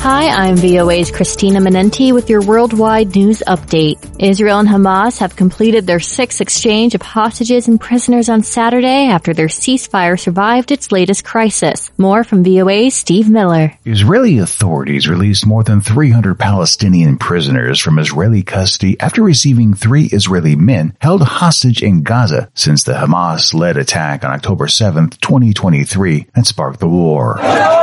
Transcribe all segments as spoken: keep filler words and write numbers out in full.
Hi, I'm V O A's Christina Menenti with your worldwide news update. Israel and Hamas have completed their sixth exchange of hostages and prisoners on Saturday after their ceasefire survived its latest crisis. More from V O A's Steve Miller. Israeli authorities released more than three hundred Palestinian prisoners from Israeli custody after receiving three Israeli men held hostage in Gaza since the Hamas-led attack on October seventh, twenty twenty-three that sparked the war.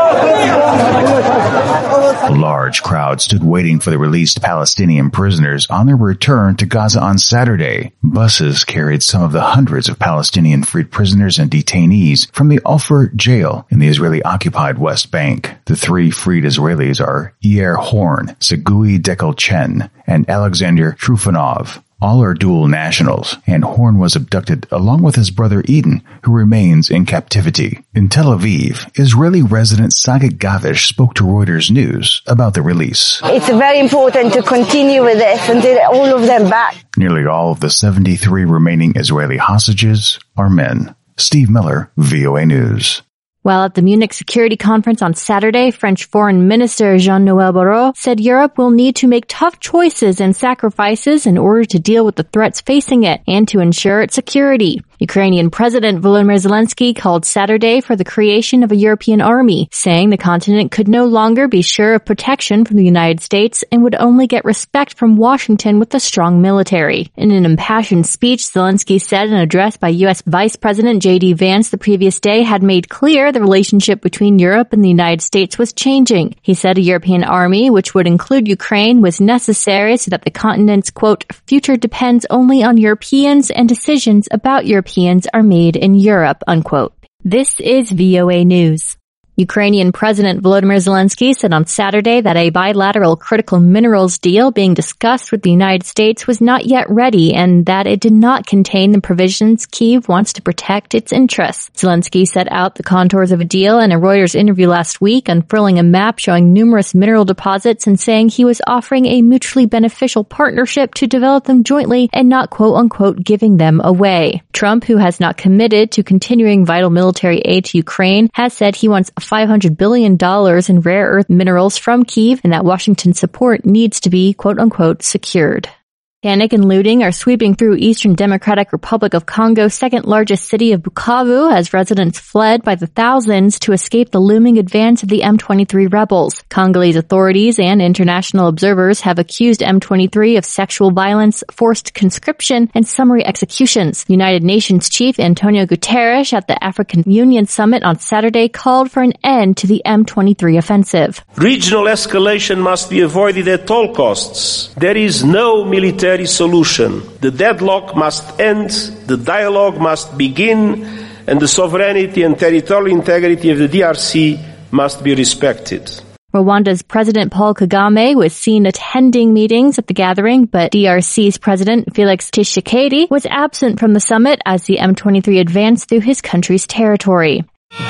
A large crowd stood waiting for the released Palestinian prisoners on their return to Gaza on Saturday. Buses carried some of the hundreds of Palestinian freed prisoners and detainees from the Al-Fur jail in the Israeli-occupied West Bank. The three freed Israelis are Yair Horn, Segui Dekel-Chen, and Alexander Trufanov. All are dual nationals, and Horn was abducted along with his brother Eden, who remains in captivity. In Tel Aviv, Israeli resident Saget Gavish spoke to Reuters News about the release. It's very important to continue with this and get all of them back. Nearly all of the seventy-three remaining Israeli hostages are men. Steve Miller, V O A News. While at the Munich Security Conference on Saturday, French Foreign Minister Jean-Noël Barrot said Europe will need to make tough choices and sacrifices in order to deal with the threats facing it and to ensure its security. Ukrainian President Volodymyr Zelensky called Saturday for the creation of a European army, saying the continent could no longer be sure of protection from the United States and would only get respect from Washington with a strong military. In an impassioned speech, Zelensky said an address by U S Vice President J D Vance the previous day had made clear the relationship between Europe and the United States was changing. He said a European army, which would include Ukraine, was necessary so that the continent's, quote, future depends only on Europeans and decisions about Europeans are made in Europe, unquote. This is V O A News. Ukrainian President Volodymyr Zelensky said on Saturday that a bilateral critical minerals deal being discussed with the United States was not yet ready and that it did not contain the provisions Kyiv wants to protect its interests. Zelensky set out the contours of a deal in a Reuters interview last week, unfurling a map showing numerous mineral deposits and saying he was offering a mutually beneficial partnership to develop them jointly and not quote-unquote giving them away. Trump, who has not committed to continuing vital military aid to Ukraine, has said he wants five hundred billion dollars in rare earth minerals from Kyiv and that Washington's support needs to be, quote-unquote, secured. Panic and looting are sweeping through Eastern Democratic Republic of Congo's second-largest city of Bukavu as residents fled by the thousands to escape the looming advance of the M twenty-three rebels. Congolese authorities and international observers have accused M twenty-three of sexual violence, forced conscription, and summary executions. United Nations Chief Antonio Guterres at the African Union Summit on Saturday called for an end to the M twenty-three offensive. Regional escalation must be avoided at all costs. There is no military solution. The deadlock must end, the dialogue must begin, and the sovereignty and territorial integrity of the D R C must be respected. Rwanda's President Paul Kagame was seen attending meetings at the gathering, but D R C's President Felix Tshisekedi was absent from the summit as the M twenty-three advanced through his country's territory.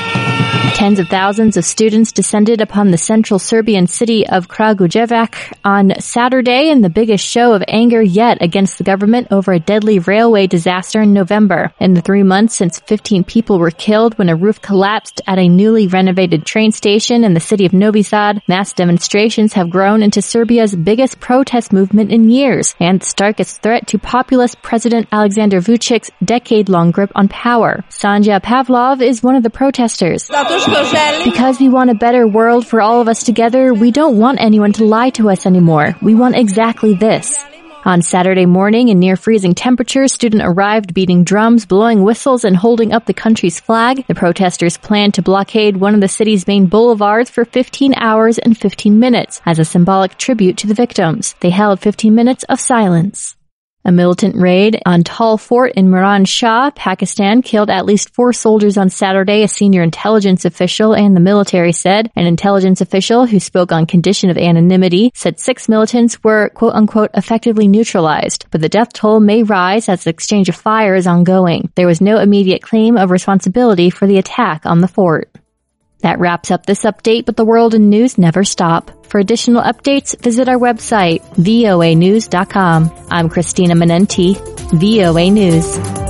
Tens of thousands of students descended upon the central Serbian city of Kragujevac on Saturday in the biggest show of anger yet against the government over a deadly railway disaster in November. In the three months since fifteen people were killed when a roof collapsed at a newly renovated train station in the city of Novi Sad, mass demonstrations have grown into Serbia's biggest protest movement in years and the starkest threat to populist President Alexander Vucic's decade-long grip on power. Sanja Pavlov is one of the protesters. Because we want a better world for all of us together, we don't want anyone to lie to us anymore. We want exactly this. On Saturday morning, in near-freezing temperatures, students arrived beating drums, blowing whistles, and holding up the country's flag. The protesters planned to blockade one of the city's main boulevards for fifteen hours and fifteen minutes as a symbolic tribute to the victims. They held fifteen minutes of silence. A militant raid on Tal Fort in Miran Shah, Pakistan, killed at least four soldiers on Saturday, a senior intelligence official and the military said. An intelligence official who spoke on condition of anonymity said six militants were, quote-unquote, effectively neutralized, but the death toll may rise as the exchange of fire is ongoing. There was no immediate claim of responsibility for the attack on the fort. That wraps up this update, but the world and news never stop. For additional updates, visit our website, V O A news dot com. I'm Christina Menenti, V O A News.